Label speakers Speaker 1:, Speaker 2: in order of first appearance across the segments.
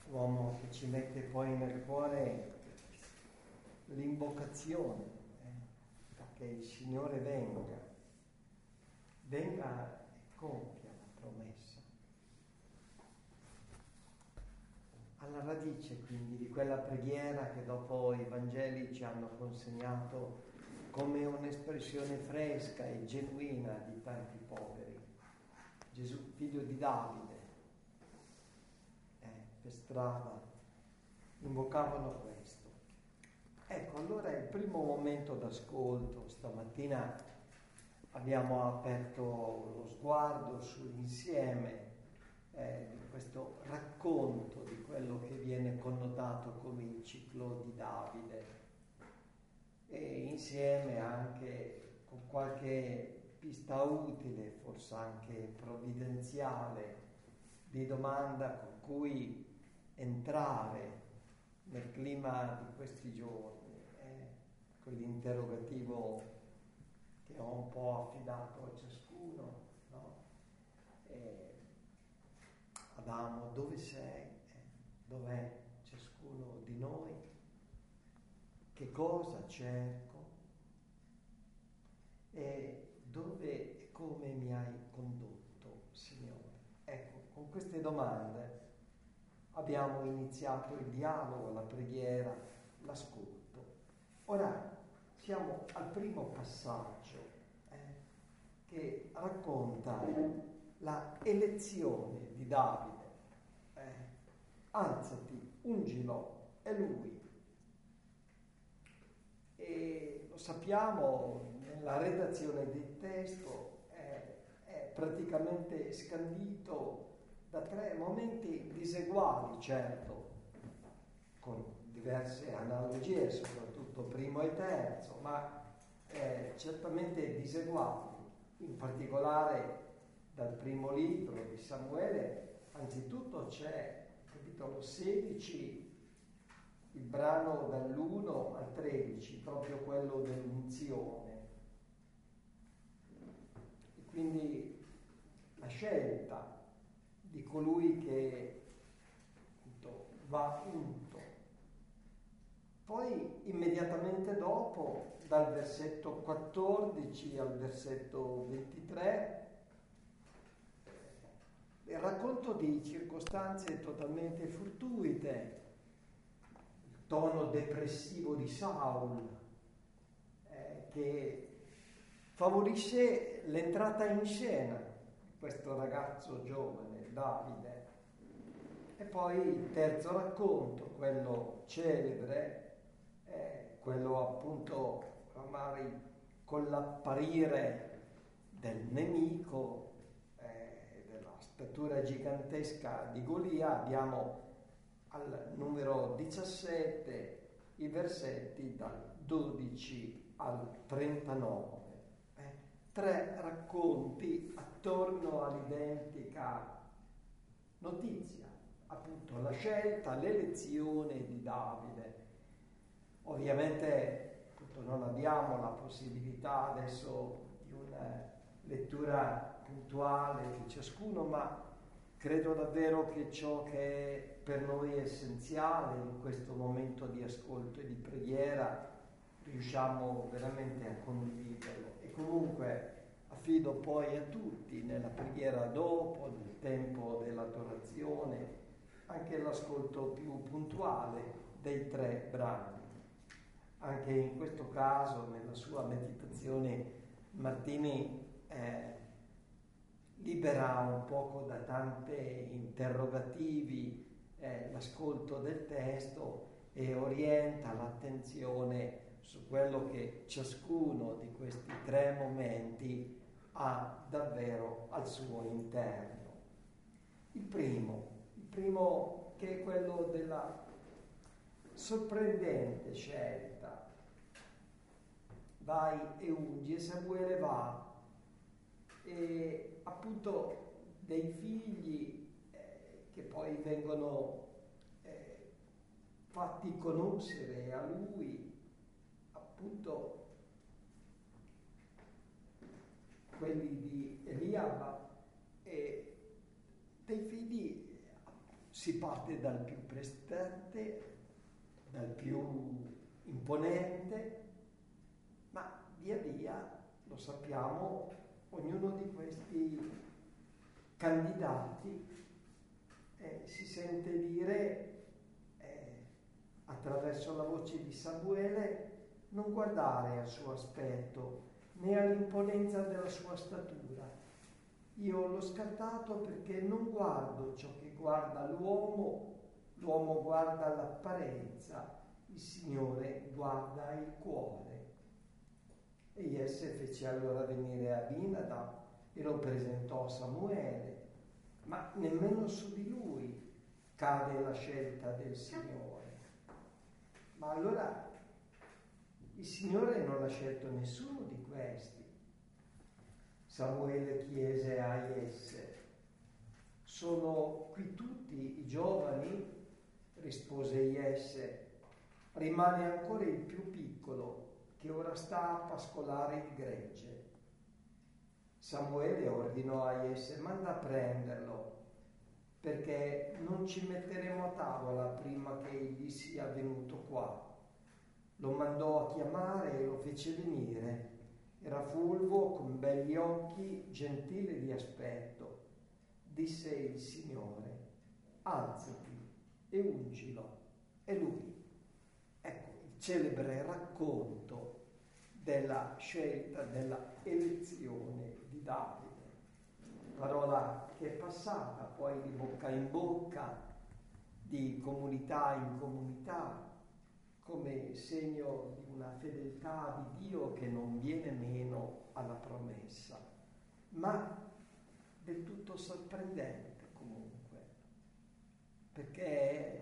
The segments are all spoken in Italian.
Speaker 1: l'uomo che ci mette poi nel cuore l'invocazione, perché il Signore venga e compia la promessa. Alla radice quindi di quella preghiera che dopo i Vangeli ci hanno consegnato come un'espressione fresca e genuina di tanti poveri. Gesù, figlio di Davide, per strada invocavano questo. Ecco, allora il primo momento d'ascolto stamattina abbiamo aperto lo sguardo sull'insieme di questo racconto di quello che viene connotato come il ciclo di Davide, e insieme anche con qualche pista utile, forse anche provvidenziale, di domanda con cui entrare nel clima di questi giorni, quell'interrogativo che ho un po' affidato a ciascuno, no? Adamo, dove sei? Dov'è ciascuno di noi? Che cosa cerco? E dove e come mi hai condotto, Signore? Ecco, con queste domande abbiamo iniziato il dialogo, la preghiera, l'ascolto. Ora siamo al primo passaggio che racconta la elezione di Davide. Alzati, ungilo, è lui. E lo sappiamo, nella redazione del testo è praticamente scandito da tre momenti diseguali, certo, con diverse analogie, soprattutto primo e terzo, ma certamente diseguali. In particolare dal primo libro di Samuele, anzitutto c'è, capitolo 16, il brano dall'1 al 13, proprio quello dell'unzione. E quindi la scelta di colui che appunto va unto. Poi immediatamente dopo, dal versetto 14 al versetto 23, il racconto di circostanze totalmente fortuite, il tono depressivo di Saul, che favorisce l'entrata in scena di questo ragazzo giovane, Davide. E poi il terzo racconto, quello celebre, quello appunto magari con l'apparire del nemico, della statura gigantesca di Golia. Abbiamo al numero 17 i versetti dal 12 al 39. Tre racconti attorno all'identica notizia, appunto la scelta, l'elezione di Davide. Ovviamente appunto, non abbiamo la possibilità adesso di una lettura puntuale di ciascuno, ma credo davvero che ciò che è per noi essenziale in questo momento di ascolto e di preghiera riusciamo veramente a condividerlo. E comunque affido poi a tutti nella preghiera dopo, nel tempo dell'adorazione, anche l'ascolto più puntuale dei tre brani. Anche in questo caso, nella sua meditazione, Martini libera un poco da tanti interrogativi l'ascolto del testo e orienta l'attenzione su quello che ciascuno di questi tre momenti ha davvero al suo interno. Il primo che è quello della sorprendente scelta. Vai e ungi, e Samuele va, e appunto dei figli che poi vengono fatti conoscere a lui, appunto quelli di Eliab, e dei figli si parte dal più prestante, dal più imponente, ma via via, lo sappiamo, ognuno di questi candidati si sente dire, attraverso la voce di Samuele, non guardare al suo aspetto né all'imponenza della sua statura. Io l'ho scartato perché non guardo ciò che guarda l'uomo guarda l'apparenza, il Signore guarda il cuore. E Jesse fece allora venire Abinadab e lo presentò a Samuele, ma nemmeno su di lui cade la scelta del Signore. Ma allora il Signore non ha scelto nessuno di questi. Samuele chiese a Jesse: sono qui tutti i giovani? Rispose Jesse: rimane ancora il più piccolo, che ora sta a pascolare il gregge. Samuele ordinò a Jesse: manda a prenderlo, perché non ci metteremo a tavola prima che egli sia venuto qua. Lo mandò a chiamare e lo fece venire. Era fulvo, con begli occhi, gentile di aspetto. Disse il Signore: alzati e ungilo. E lui. Ecco il celebre racconto della scelta, della elezione di Davide. Parola che è passata poi di bocca in bocca, di comunità in comunità, come segno di una fedeltà di Dio che non viene meno alla promessa, ma del tutto sorprendente comunque, perché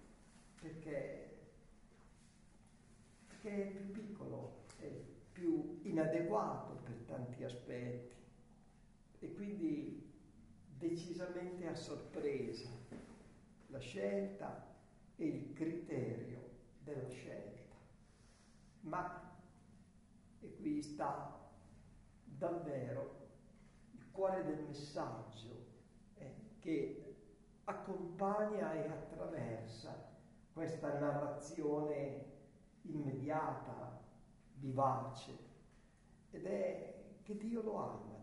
Speaker 1: è più piccolo, è più inadeguato per tanti aspetti e quindi decisamente a sorpresa la scelta e il criterio della scelta. Ma, e qui sta davvero il cuore del messaggio che accompagna e attraversa questa narrazione immediata, vivace, ed è che Dio lo ama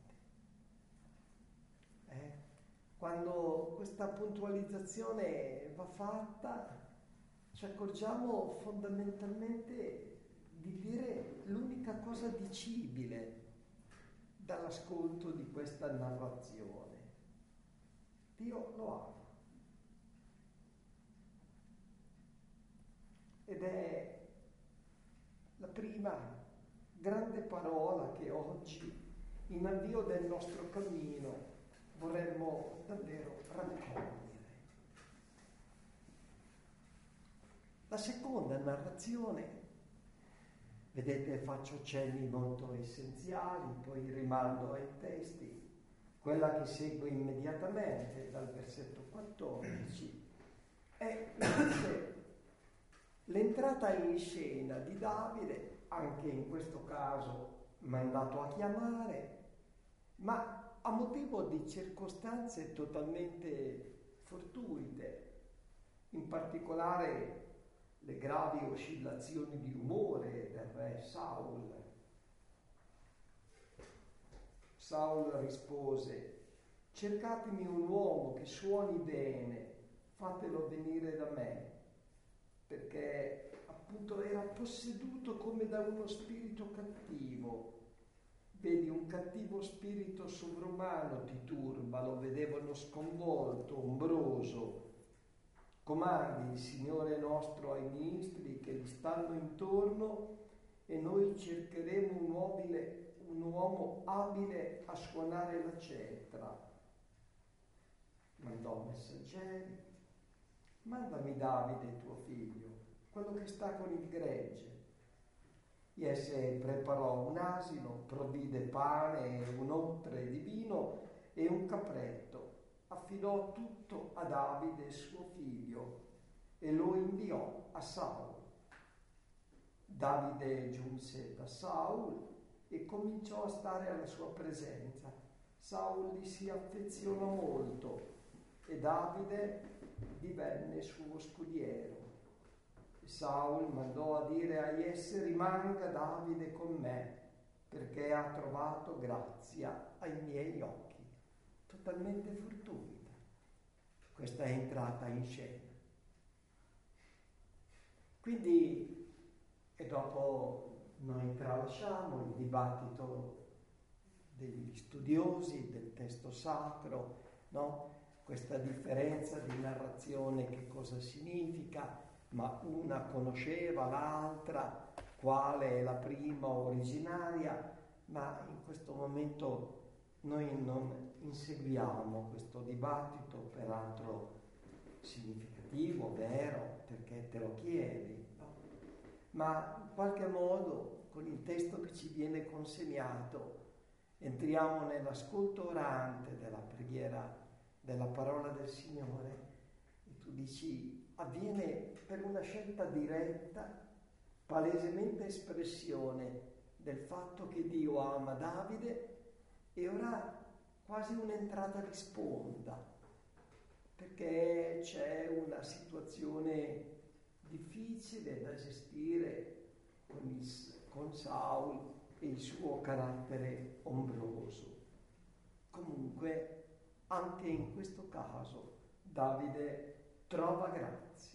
Speaker 1: Davide. Quando questa puntualizzazione va fatta, ci accorgiamo fondamentalmente di dire l'unica cosa dicibile dall'ascolto di questa narrazione. Dio lo ama. Ed è la prima grande parola che oggi, in avvio del nostro cammino, vorremmo davvero raccogliere. La seconda narrazione, vedete, faccio cenni molto essenziali, poi rimando ai testi, quella che segue immediatamente dal versetto 14, è invece l'entrata in scena di Davide, anche in questo caso mandato a chiamare, ma a motivo di circostanze totalmente fortuite, in particolare le gravi oscillazioni di umore del re Saul. Saul rispose: cercatemi un uomo che suoni bene, fatelo venire da me, perché appunto era posseduto come da uno spirito cattivo. Vedi, un cattivo spirito sovrumano ti turba, lo vedevano sconvolto, ombroso. Comandi il Signore nostro ai ministri che gli stanno intorno e noi cercheremo un uomo abile a suonare la cetra. Mandò messaggeri: mandami Davide tuo figlio, quello che sta con il gregge. Jesse preparò un asino, provvide pane, un ottre di vino e un capretto. Affidò tutto a Davide suo figlio e lo inviò a Saul. Davide giunse da Saul e cominciò a stare alla sua presenza. Saul gli si affezionò molto e Davide divenne suo scudiero. E Saul mandò a dire a Jesse: rimanga Davide con me, perché ha trovato grazia ai miei occhi. Totalmente fortuita questa entrata in scena. Quindi, e dopo noi tralasciamo il dibattito degli studiosi del testo sacro, no? Questa differenza di narrazione, che cosa significa, ma una conosceva l'altra, quale è la prima originaria, ma in questo momento noi non inseguiamo questo dibattito, peraltro significativo, vero, perché te lo chiedi, no? Ma in qualche modo con il testo che ci viene consegnato entriamo nell'ascolto orante della preghiera, della parola del Signore, e tu dici: avviene per una scelta diretta, palesemente espressione del fatto che Dio ama Davide, e ora quasi un'entrata di sponda, perché c'è una situazione difficile da gestire con Saul e il suo carattere ombroso. Comunque, anche in questo caso, Davide trova grazia.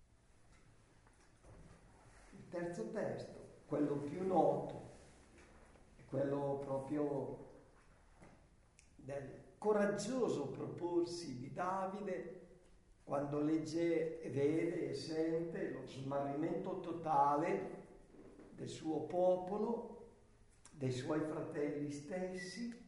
Speaker 1: Il terzo testo, quello più noto, è quello proprio del coraggioso proporsi di Davide quando legge e vede e sente lo smarrimento totale del suo popolo, dei suoi fratelli stessi,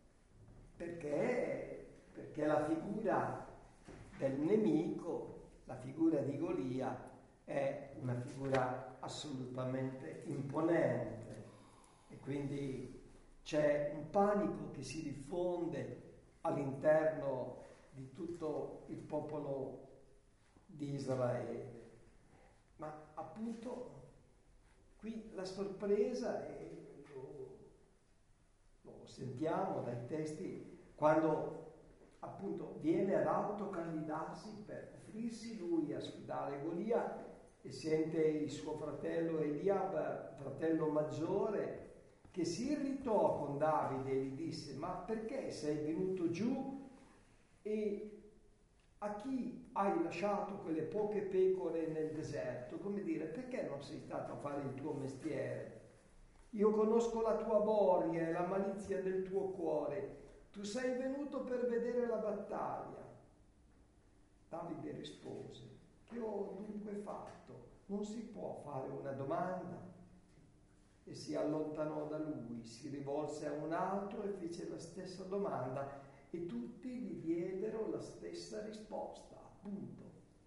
Speaker 1: perché la figura del nemico, la figura di Golia, è una figura assolutamente imponente, e quindi c'è un panico che si diffonde all'interno di tutto il popolo di Israele. Ma appunto qui la sorpresa, e lo sentiamo dai testi, quando appunto viene ad autocandidarsi per offrirsi lui a sfidare Golia, e sente il suo fratello Eliab, fratello maggiore, che si irritò con Davide e gli disse: ma perché sei venuto giù, e a chi hai lasciato quelle poche pecore nel deserto? Come dire, perché non sei stato a fare il tuo mestiere? Io conosco la tua boria e la malizia del tuo cuore. Tu sei venuto per vedere la battaglia. Davide rispose: che ho dunque fatto? Non si può fare una domanda. E si allontanò da lui, si rivolse a un altro e fece la stessa domanda, e tutti gli diedero la stessa risposta, appunto.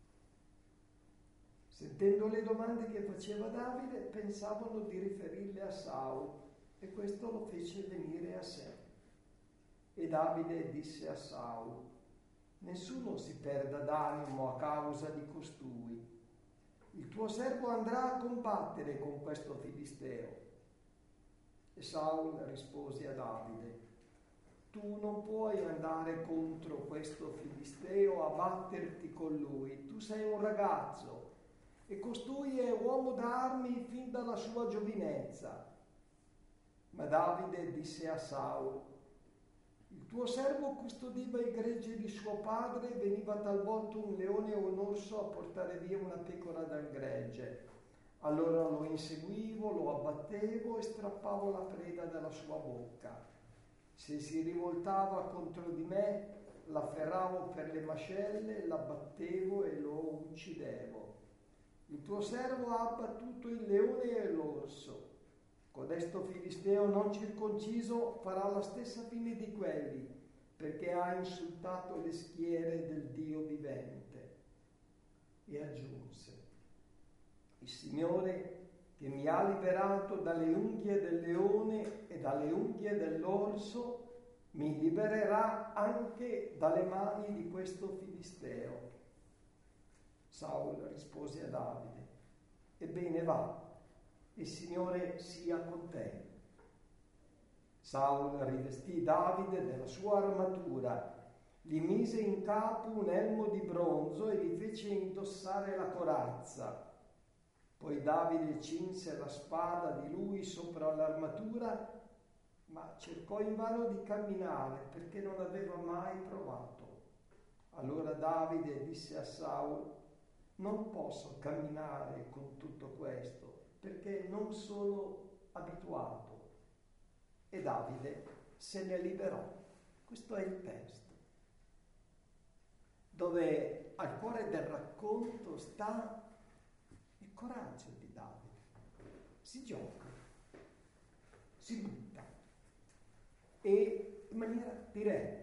Speaker 1: Sentendo le domande che faceva Davide, pensavano di riferirle a Saul, e questo lo fece venire a sé. E Davide disse a Saul: nessuno si perda d'animo a causa di costui. Il tuo servo andrà a combattere con questo filisteo. E Saul rispose a Davide: tu non puoi andare contro questo filisteo a batterti con lui. Tu sei un ragazzo, e costui è uomo d'armi fin dalla sua giovinezza. Ma Davide disse a Saul: il tuo servo custodiva i greggi di suo padre, e veniva talvolta un leone o un orso a portare via una pecora dal gregge. Allora lo inseguivo, lo abbattevo e strappavo la preda dalla sua bocca. Se si rivoltava contro di me, l'afferravo per le mascelle, l'abbattevo e lo uccidevo. Il tuo servo ha abbattuto il leone e l'orso. Codesto filisteo non circonciso farà la stessa fine di quelli, perché ha insultato le schiere del Dio vivente. E aggiunse: il Signore, che mi ha liberato dalle unghie del leone e dalle unghie dell'orso, mi libererà anche dalle mani di questo filisteo. Saul rispose a Davide: ebbene va, il Signore sia con te. Saul rivestì Davide della sua armatura, gli mise in capo un elmo di bronzo e gli fece indossare la corazza. Poi Davide cinse la spada di lui sopra l'armatura, ma cercò invano di camminare perché non aveva mai provato. Allora Davide disse a Saul: non posso camminare con tutto questo perché non sono abituato. E Davide se ne liberò. Questo è il testo, dove al cuore del racconto sta il coraggio di Davide. Si gioca, si butta, e in maniera diretta.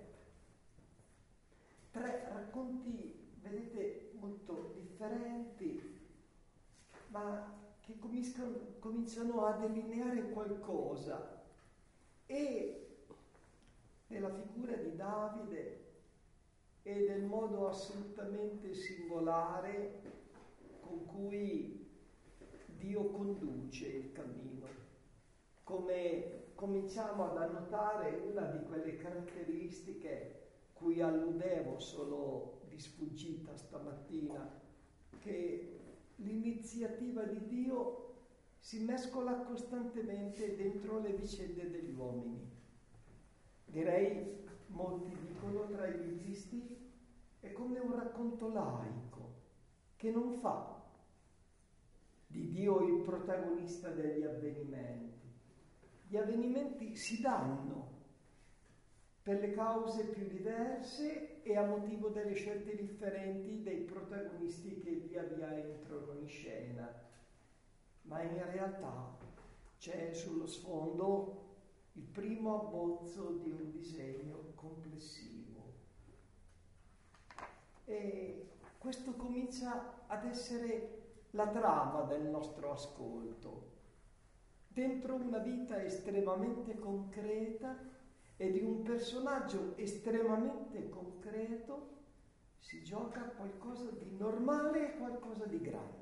Speaker 1: 3 racconti, vedete, molto differenti, ma che cominciano a delineare qualcosa. E nella figura di Davide e del modo assolutamente singolare con cui Dio conduce il cammino, come cominciamo ad annotare una di quelle caratteristiche cui alludevo solo di sfuggita stamattina, che l'iniziativa di Dio si mescola costantemente dentro le vicende degli uomini. Direi, molti dicono tra i biblisti, è come un racconto laico che non fa di Dio il protagonista degli avvenimenti. Gli avvenimenti si danno per le cause più diverse e a motivo delle scelte differenti dei protagonisti che via via entrano in scena, ma in realtà c'è sullo sfondo il primo abbozzo di un disegno complessivo. E questo comincia ad essere la trama del nostro ascolto, dentro una vita estremamente concreta e di un personaggio estremamente concreto si gioca qualcosa di normale e qualcosa di grande.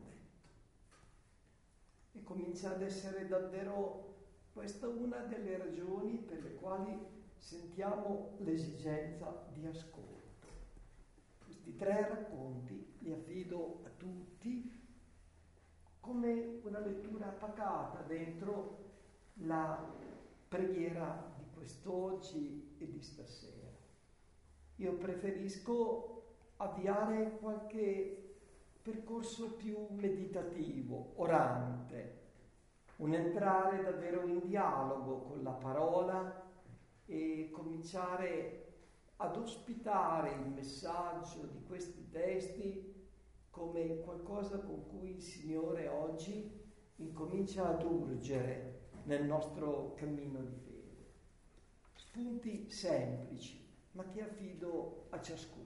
Speaker 1: E comincia ad essere davvero questa una delle ragioni per le quali sentiamo l'esigenza di ascolto. Questi 3 racconti li affido a tutti come una lettura pacata dentro la preghiera di quest'oggi e di stasera. Io preferisco avviare qualche percorso più meditativo, orante, un entrare davvero in dialogo con la parola e cominciare ad ospitare il messaggio di questi testi come qualcosa con cui il Signore oggi incomincia ad urgere nel nostro cammino di fede. Spunti semplici, ma che affido a ciascuno.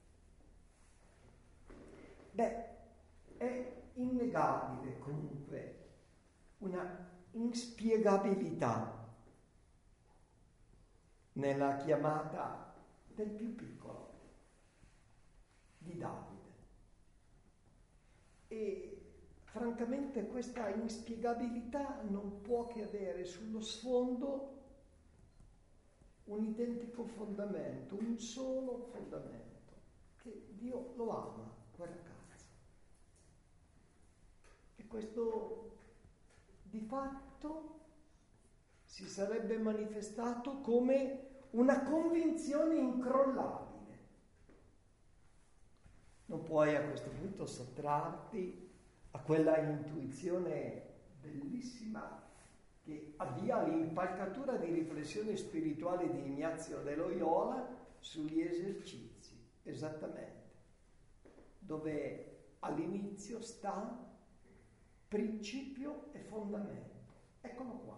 Speaker 1: È innegabile comunque una inspiegabilità nella chiamata del più piccolo, di Davide. E francamente questa inspiegabilità non può che avere sullo sfondo un identico fondamento, un solo fondamento, che Dio lo ama, quel ragazzo. E questo di fatto si sarebbe manifestato come una convinzione incrollabile. Non puoi a questo punto sottrarti a quella intuizione bellissima che avvia l'impalcatura di riflessione spirituale di Ignazio de Loyola sugli esercizi, esattamente, dove all'inizio sta principio e fondamento. Eccolo qua.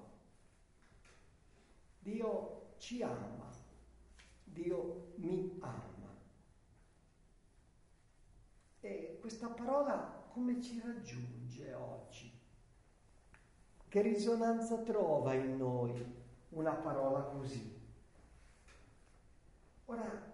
Speaker 1: Dio ci ama, Dio mi ama. E questa parola come ci raggiunge oggi? Che risonanza trova in noi una parola così? Ora,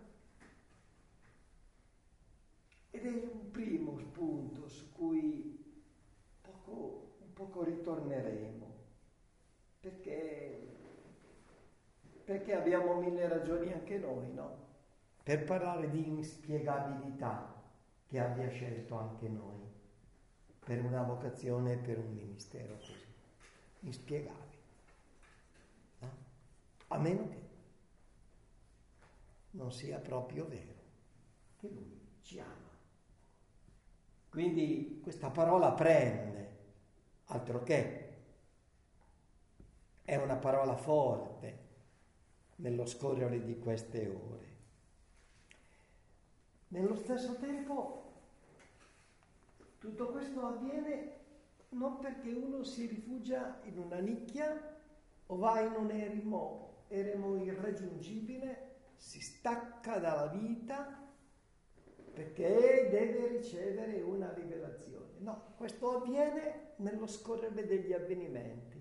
Speaker 1: ed è un primo spunto su cui un poco ritorneremo, perché abbiamo 1000 ragioni anche noi, no? Per parlare di inspiegabilità, che abbia scelto anche noi per una vocazione e per un ministero così inspiegabile, no? A meno che non sia proprio vero che Lui ci ama. Quindi questa parola prende, altro che, è una parola forte nello scorrere di queste ore. Nello stesso tempo tutto questo avviene non perché uno si rifugia in una nicchia o va in un eremo irraggiungibile, si stacca dalla vita perché deve ricevere una rivelazione. No, questo avviene nello scorrere degli avvenimenti,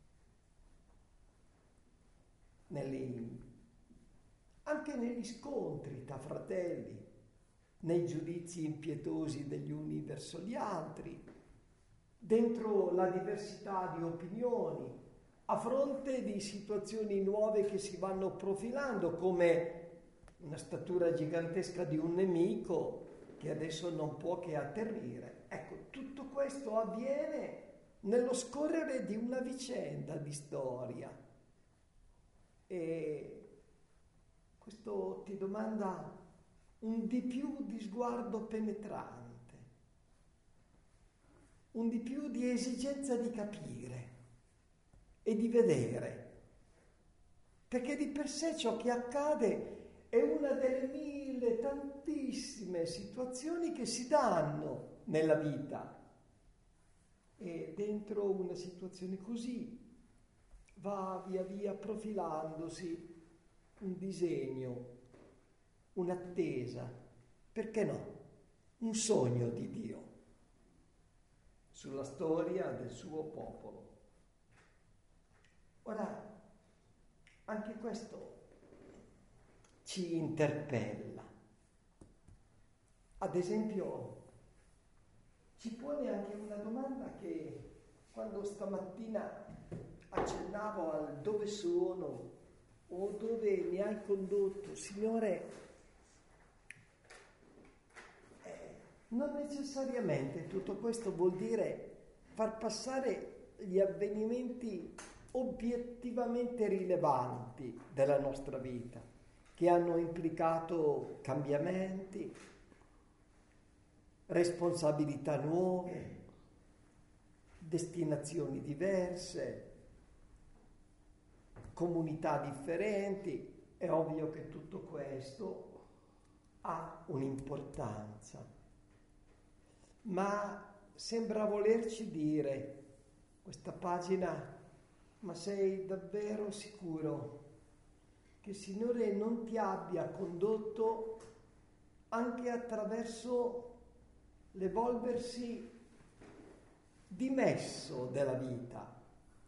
Speaker 1: anche negli scontri tra fratelli, nei giudizi impietosi degli uni verso gli altri, dentro la diversità di opinioni, a fronte di situazioni nuove che si vanno profilando, come una statura gigantesca di un nemico che adesso non può che atterrire. Ecco, tutto questo avviene nello scorrere di una vicenda di storia. E questo ti domanda un di più di sguardo penetrante, un di più di esigenza di capire e di vedere, perché di per sé ciò che accade è una delle mille, tantissime situazioni che si danno nella vita, e dentro una situazione così va via via profilandosi un disegno, un'attesa, perché no? Un sogno di Dio sulla storia del suo popolo. Ora, anche questo ci interpella. Ad esempio, ci pone anche una domanda che quando stamattina accennavo al dove sono o dove mi hai condotto, Signore, non necessariamente tutto questo vuol dire far passare gli avvenimenti obiettivamente rilevanti della nostra vita, che hanno implicato cambiamenti, responsabilità nuove, destinazioni diverse, comunità differenti. È ovvio che tutto questo ha un'importanza, ma sembra volerci dire questa pagina: ma sei davvero sicuro che il Signore non ti abbia condotto anche attraverso l'evolversi dimesso della vita,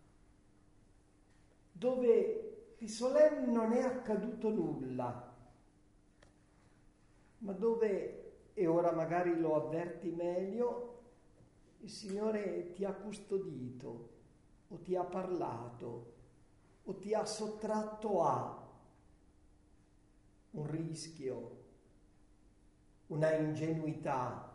Speaker 1: dove di solenne non è accaduto nulla, ma dove, e ora magari lo avverti meglio, il Signore ti ha custodito, o ti ha parlato, o ti ha sottratto a un rischio, una ingenuità,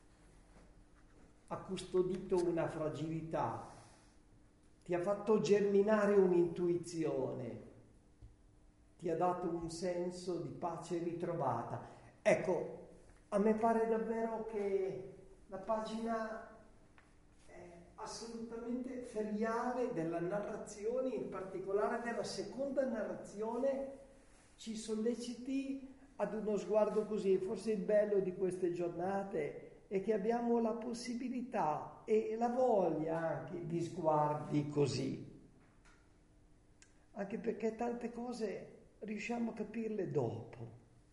Speaker 1: ha custodito una fragilità, ti ha fatto germinare un'intuizione, ti ha dato un senso di pace ritrovata. Ecco, a me pare davvero che la pagina assolutamente feriale della narrazione, in particolare della seconda narrazione, ci solleciti ad uno sguardo così. Forse il bello di queste giornate è che abbiamo la possibilità e la voglia anche di sguardi così, anche perché tante cose riusciamo a capirle dopo.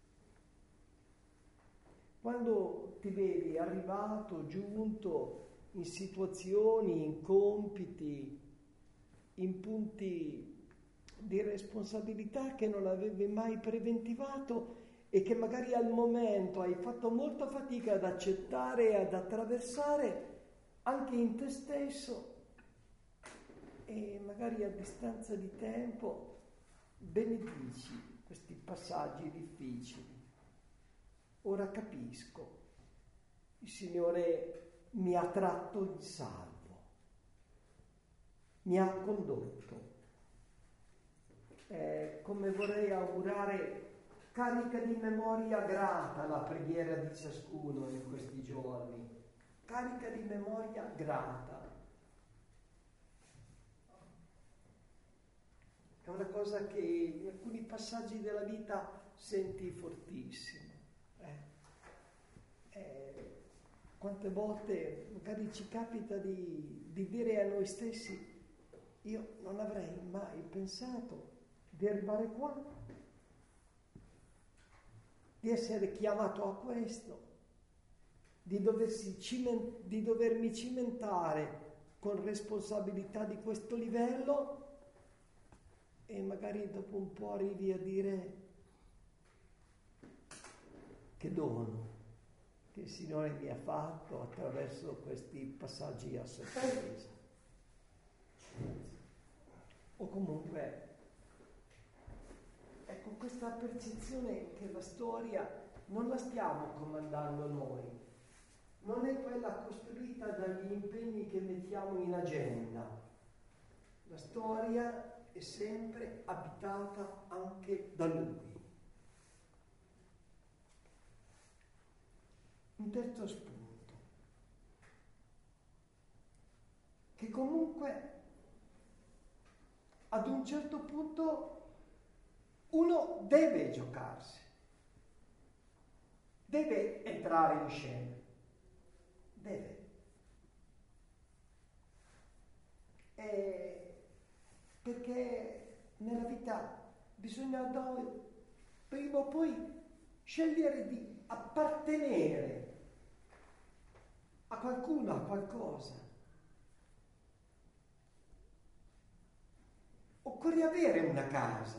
Speaker 1: Quando ti vedi arrivato, giunto in situazioni, in compiti, in punti di responsabilità che non avevi mai preventivato e che magari al momento hai fatto molta fatica ad accettare e ad attraversare anche in te stesso, e magari a distanza di tempo benedici questi passaggi difficili. Ora capisco il Signore mi ha tratto in salvo, mi ha condotto. Come vorrei augurare, carica di memoria grata la preghiera di ciascuno in questi giorni, carica di memoria grata. È una cosa che in alcuni passaggi della vita senti fortissimo. Quante volte magari ci capita di dire a noi stessi: io non avrei mai pensato di arrivare qua, di essere chiamato a questo, di dovermi cimentare con responsabilità di questo livello, e magari dopo un po' arrivi a dire: che dono che il Signore mi ha fatto attraverso questi passaggi a sorpresa. O comunque, ecco, questa percezione che la storia non la stiamo comandando noi, non è quella costruita dagli impegni che mettiamo in agenda. La storia è sempre abitata anche da Lui. Un terzo spunto, che comunque ad un certo punto uno deve giocarsi, deve entrare in scena, deve. Perché nella vita bisogna prima o poi scegliere di appartenere a qualcuno, a qualcosa. Occorre avere una casa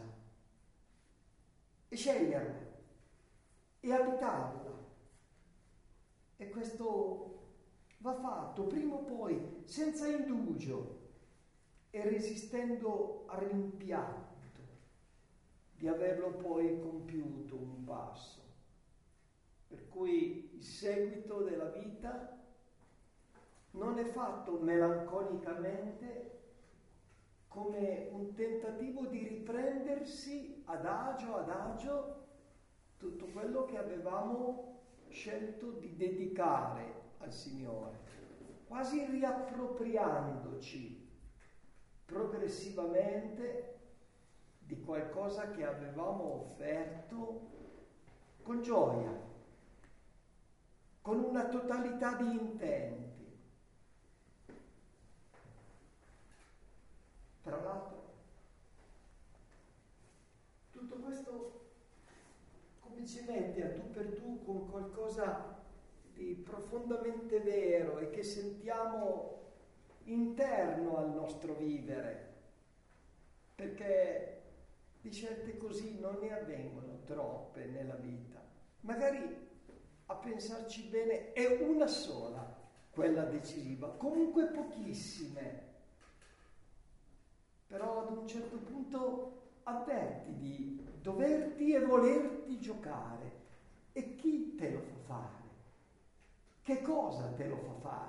Speaker 1: e sceglierla e abitarla. E questo va fatto prima o poi, senza indugio e resistendo al rimpianto di averlo poi compiuto un passo. Per cui il seguito della vita non è fatto melanconicamente, come un tentativo di riprendersi adagio tutto quello che avevamo scelto di dedicare al Signore, quasi riappropriandoci progressivamente di qualcosa che avevamo offerto con gioia, con una totalità di intenti. Tra l'altro, tutto questo come ci mette a tu per tu con qualcosa di profondamente vero e che sentiamo interno al nostro vivere, perché di scelte così non ne avvengono troppe nella vita. Magari, a pensarci bene, è una sola quella decisiva, comunque pochissime. Però ad un certo punto avverti di doverti e volerti giocare. E chi te lo fa fare? Che cosa te lo fa fare?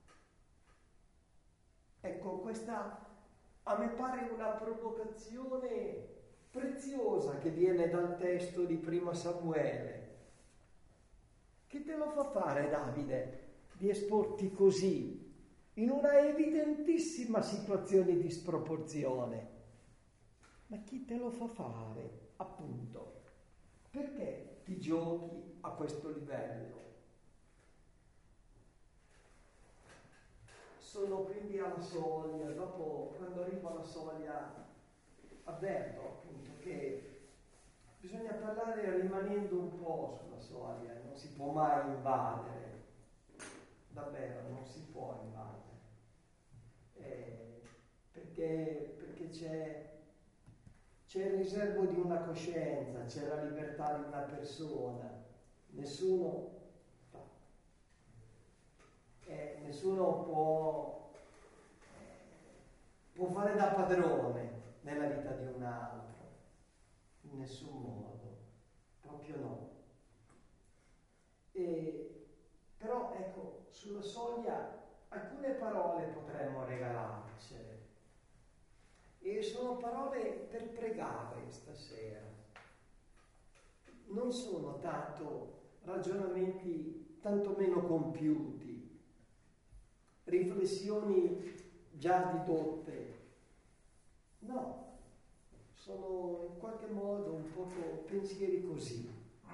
Speaker 1: Ecco, questa a me pare una provocazione preziosa che viene dal testo di Primo Samuele. Chi te lo fa fare, Davide, di esporti così, in una evidentissima situazione di sproporzione? Ma chi te lo fa fare, appunto? Perché ti giochi a questo livello? Sono quindi alla soglia, dopo quando arrivo alla soglia avverto appunto che bisogna parlare rimanendo un po' sulla soglia, non si può mai invadere, davvero non si può invadere, perché c'è il riservo di una coscienza, c'è la libertà di una persona, nessuno può fare da padrone nella vita di un altro, in nessun modo, proprio no. Però ecco, ecco, sulla soglia alcune parole potremmo regalarcele. E sono parole per pregare stasera. Non sono tanto ragionamenti tantomeno compiuti, riflessioni già didotte. No, sono in qualche modo un poco pensieri così.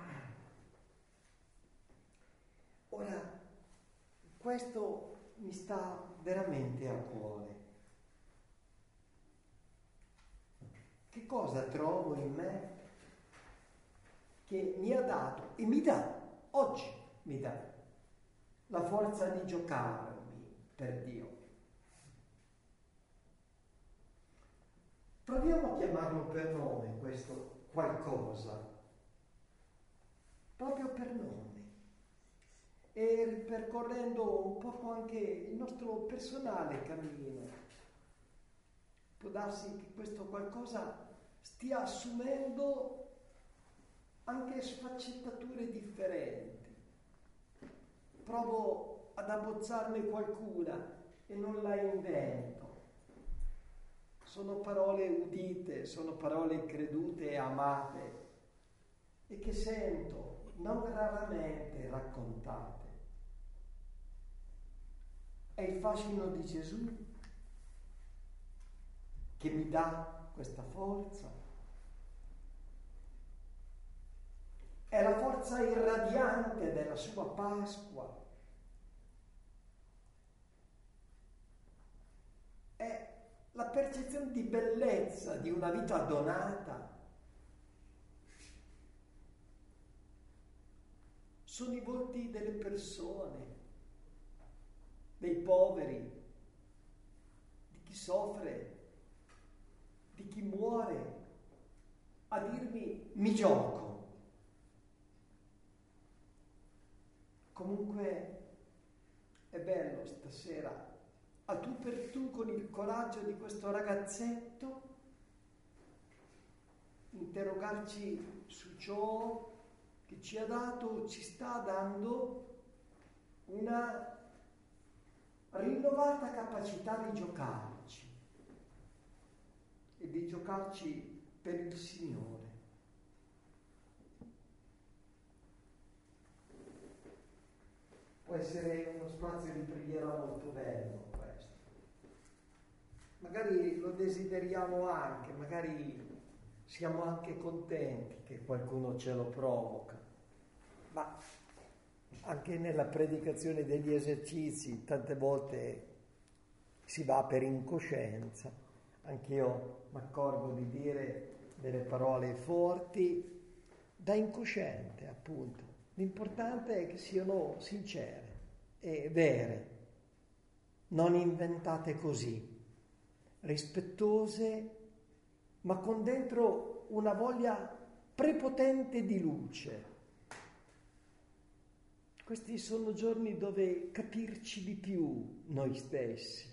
Speaker 1: Ora, questo mi sta veramente a cuore. Che cosa trovo in me che mi ha dato e mi dà, oggi mi dà, la forza di giocarmi per Dio? Proviamo a chiamarlo per nome questo qualcosa, proprio per nome, e ripercorrendo un poco anche il nostro personale cammino. Può darsi che questo qualcosa stia assumendo anche sfaccettature differenti. Provo ad abbozzarne qualcuna e non la invento. Sono parole udite, sono parole credute e amate e che sento non raramente raccontate. È il fascino di Gesù che mi dà questa forza. È la forza irradiante della sua Pasqua. È la percezione di bellezza di una vita donata. Sono i volti delle persone, dei poveri, di chi soffre, di chi muore, a dirmi mi gioco. Comunque è bello stasera, a tu per tu, con il coraggio di questo ragazzetto, interrogarci su ciò che ci ha dato, ci sta dando una rinnovata capacità di giocarci e di giocarci per il Signore. Può essere uno spazio di preghiera molto bello questo. Magari lo desideriamo anche, magari siamo anche contenti che qualcuno ce lo provoca, ma anche nella predicazione degli esercizi tante volte si va per incoscienza. Anch'io mi accorgo di dire delle parole forti da incosciente, appunto. L'importante è che siano sincere e vere, non inventate così, rispettose, ma con dentro una voglia prepotente di luce. Questi sono giorni dove capirci di più noi stessi.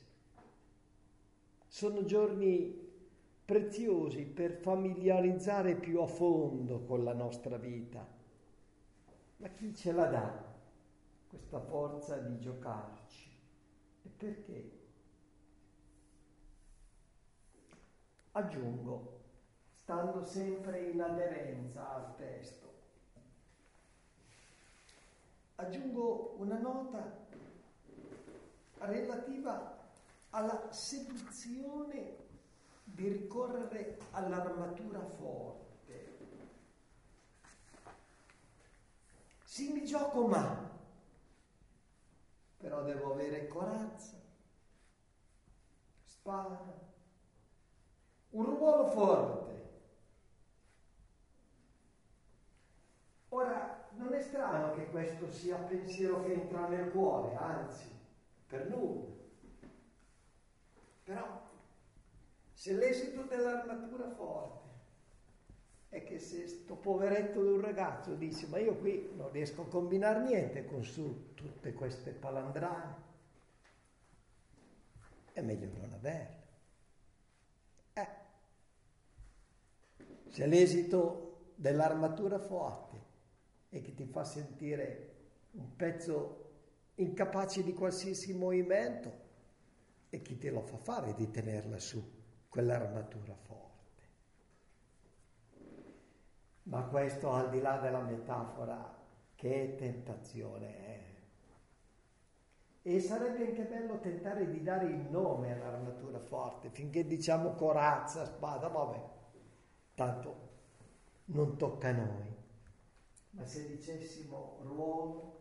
Speaker 1: Sono giorni preziosi per familiarizzare più a fondo con la nostra vita. Ma chi ce la dà questa forza di giocarci? E perché? Aggiungo, stando sempre in aderenza al testo, aggiungo una nota relativa alla seduzione di ricorrere all'armatura forte. Sì, mi gioco, ma però devo avere corazza, spada, un ruolo forte. Ora, non è strano che questo sia pensiero che entra nel cuore, anzi, per nulla. Però, se l'esito dell'armatura forte è che se sto poveretto di un ragazzo dice ma io qui non riesco a combinare niente con su tutte queste palandrane, è meglio non averle. Se l'esito dell'armatura forte è che ti fa sentire un pezzo incapace di qualsiasi movimento, e chi te lo fa fare di tenerla su, quell'armatura forte? Ma questo, al di là della metafora, che tentazione è. E sarebbe anche bello tentare di dare il nome all'armatura forte, finché diciamo corazza, spada, vabbè, tanto non tocca a noi. Ma se dicessimo ruolo,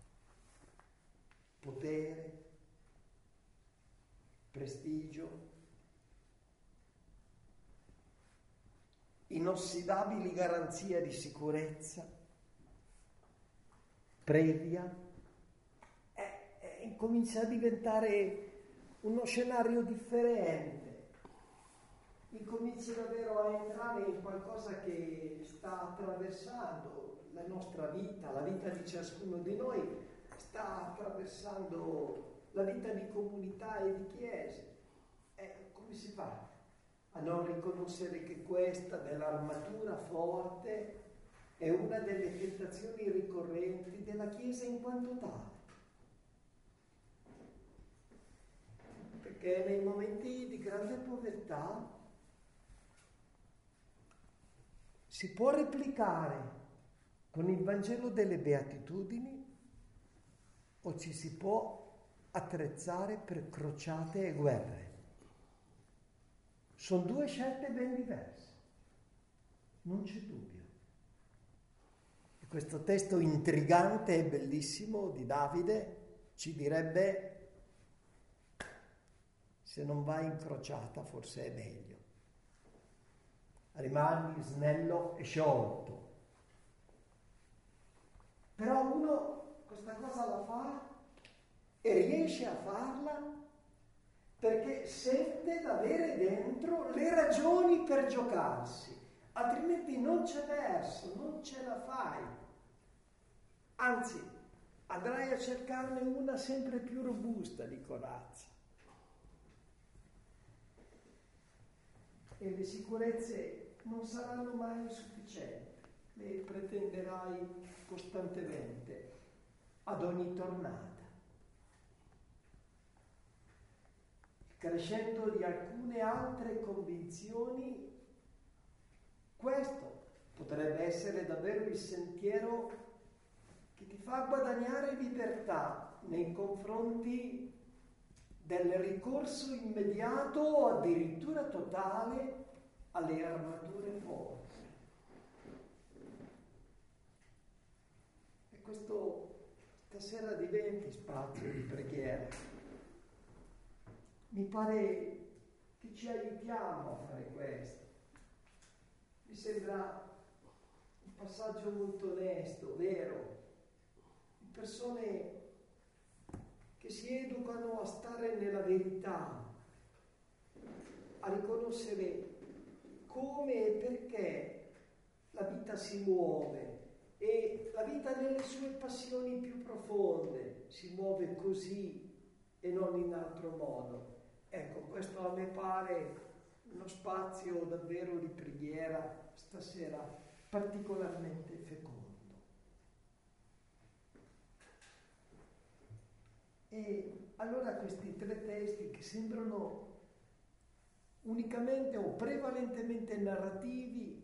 Speaker 1: potere, prestigio, inossidabili garanzie di sicurezza, previa, comincia a diventare uno scenario differente, incomincia davvero a entrare in qualcosa che sta attraversando la nostra vita, la vita di ciascuno di noi, sta attraversando la vita di comunità e di chiese. Come si fa a non riconoscere che questa dell'armatura forte è una delle tentazioni ricorrenti della Chiesa in quanto tale? Perché nei momenti di grande povertà si può replicare con il Vangelo delle Beatitudini o ci si può attrezzare per crociate e guerre. Sono due scelte ben diverse, non c'è dubbio. E questo testo intrigante e bellissimo di Davide ci direbbe: se non vai in crociata forse è meglio. Rimani snello e sciolto. Però uno questa cosa la fa e riesce a farla perché sente d'avere dentro le ragioni per giocarsi, altrimenti non c'è verso, non ce la fai. Anzi, andrai a cercarne una sempre più robusta di corazza. E le sicurezze non saranno mai sufficienti, le pretenderai costantemente, ad ogni tornata. Crescendo di alcune altre convinzioni, questo potrebbe essere davvero il sentiero che ti fa guadagnare libertà nei confronti del ricorso immediato o addirittura totale alle armature forti. E questo stasera diventi spazio di preghiera. Mi pare che ci aiutiamo a fare questo. Mi sembra un passaggio molto onesto, vero, di persone che si educano a stare nella verità, a riconoscere come e perché la vita si muove, e la vita nelle sue passioni più profonde si muove così e non in altro modo. Ecco, questo a me pare uno spazio davvero di preghiera stasera particolarmente fecondo. E allora questi tre testi, che sembrano unicamente o prevalentemente narrativi,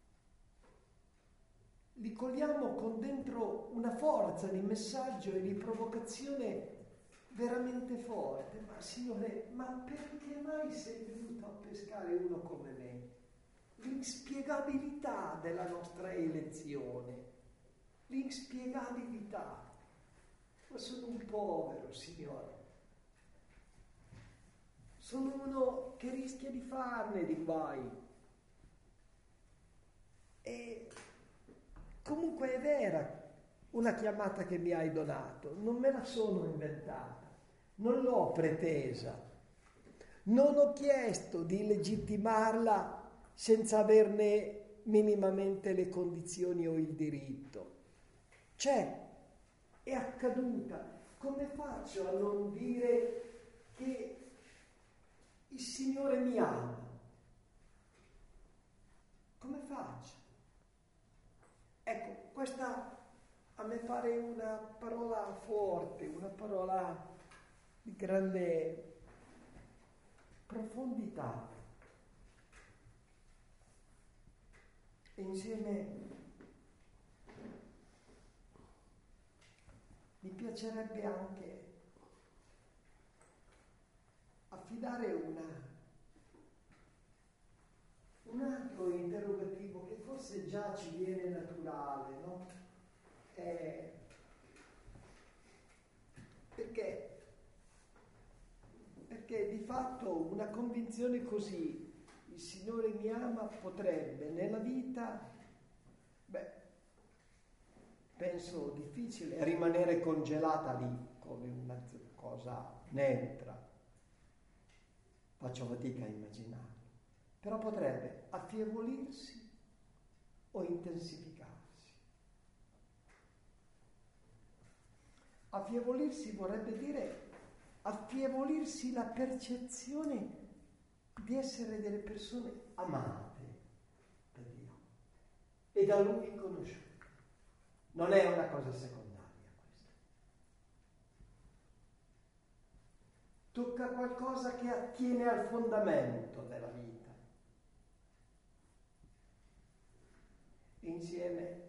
Speaker 1: li cogliamo con dentro una forza di messaggio e di provocazione veramente forte. Ma Signore, ma perché mai sei venuto a pescare uno come me? L'inspiegabilità della nostra elezione, l'inspiegabilità. Ma sono un povero, Signore. Sono uno che rischia di farne di guai. E comunque è vera una chiamata che mi hai donato, non me la sono inventata, non l'ho pretesa, non ho chiesto di legittimarla senza averne minimamente le condizioni o il diritto. C'è, è accaduta. Come faccio a non dire che il Signore mi ama? Come faccio? Ecco, questa a me pare una parola forte, una parola di grande profondità. E insieme mi piacerebbe anche affidare un altro interrogativo che forse già ci viene naturale, no? Perché di fatto una convinzione così, il Signore mi ama, potrebbe nella vita, penso difficile rimanere congelata lì come una cosa neutra. Faccio fatica a immaginarlo. Però potrebbe affievolirsi o intensificarsi. Affievolirsi vorrebbe dire affievolirsi la percezione di essere delle persone amate da Dio e da Lui conosciute. Non è una cosa secondaria questa. Tocca qualcosa che attiene al fondamento della vita. E insieme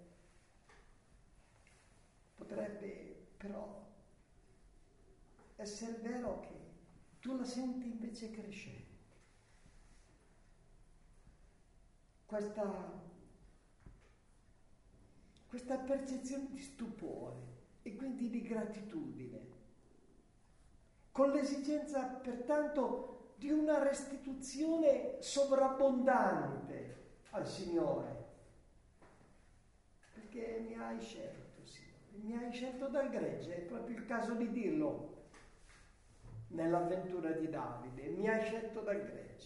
Speaker 1: potrebbe però essere vero che tu la senti invece crescente. Questa percezione di stupore e quindi di gratitudine, con l'esigenza pertanto di una restituzione sovrabbondante al Signore, perché mi hai scelto, Signore, mi hai scelto dal gregge, è proprio il caso di dirlo nell'avventura di Davide, mi hai scelto dal gregge.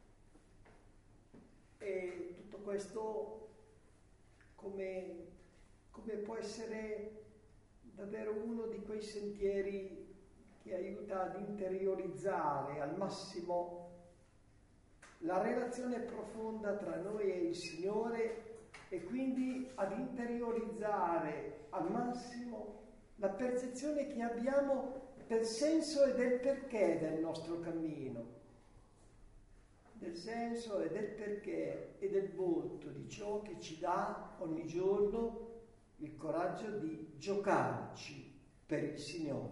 Speaker 1: E tutto questo come può essere davvero uno di quei sentieri che aiuta ad interiorizzare al massimo la relazione profonda tra noi e il Signore e quindi ad interiorizzare al massimo la percezione che abbiamo del senso e del perché del nostro cammino, del senso e del perché e del volto di ciò che ci dà ogni giorno il coraggio di giocarci per il Signore,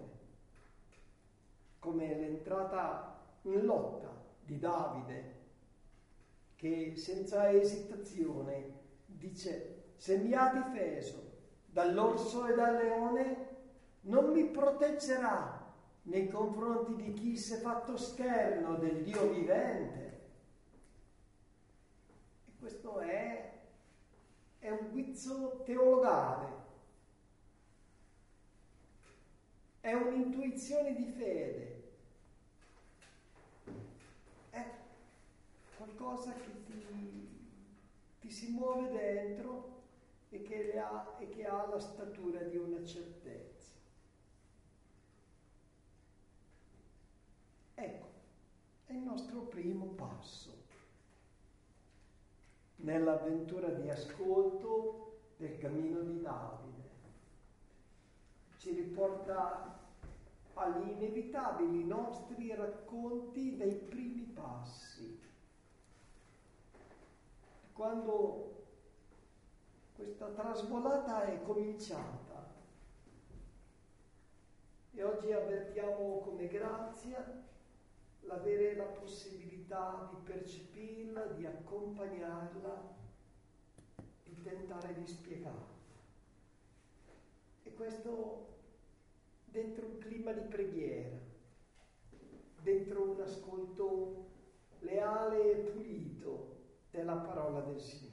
Speaker 1: come l'entrata in lotta di Davide, che senza esitazione dice: se mi ha difeso dall'orso e dal leone, non mi proteggerà nei confronti di chi si è fatto scherno del Dio vivente. E questo è un guizzo teologale, è un'intuizione di fede, è qualcosa che ti si muove dentro e che ha la statura di una certezza. Ecco, è il nostro primo passo nell'avventura di ascolto del cammino di Davide. Ci riporta agli inevitabili nostri racconti dei primi passi. Quando questa trasvolata è cominciata e oggi avvertiamo come grazia l'avere la possibilità di percepirla, di accompagnarla, di tentare di spiegarla. E questo dentro un clima di preghiera, dentro un ascolto leale e pulito della parola del Signore.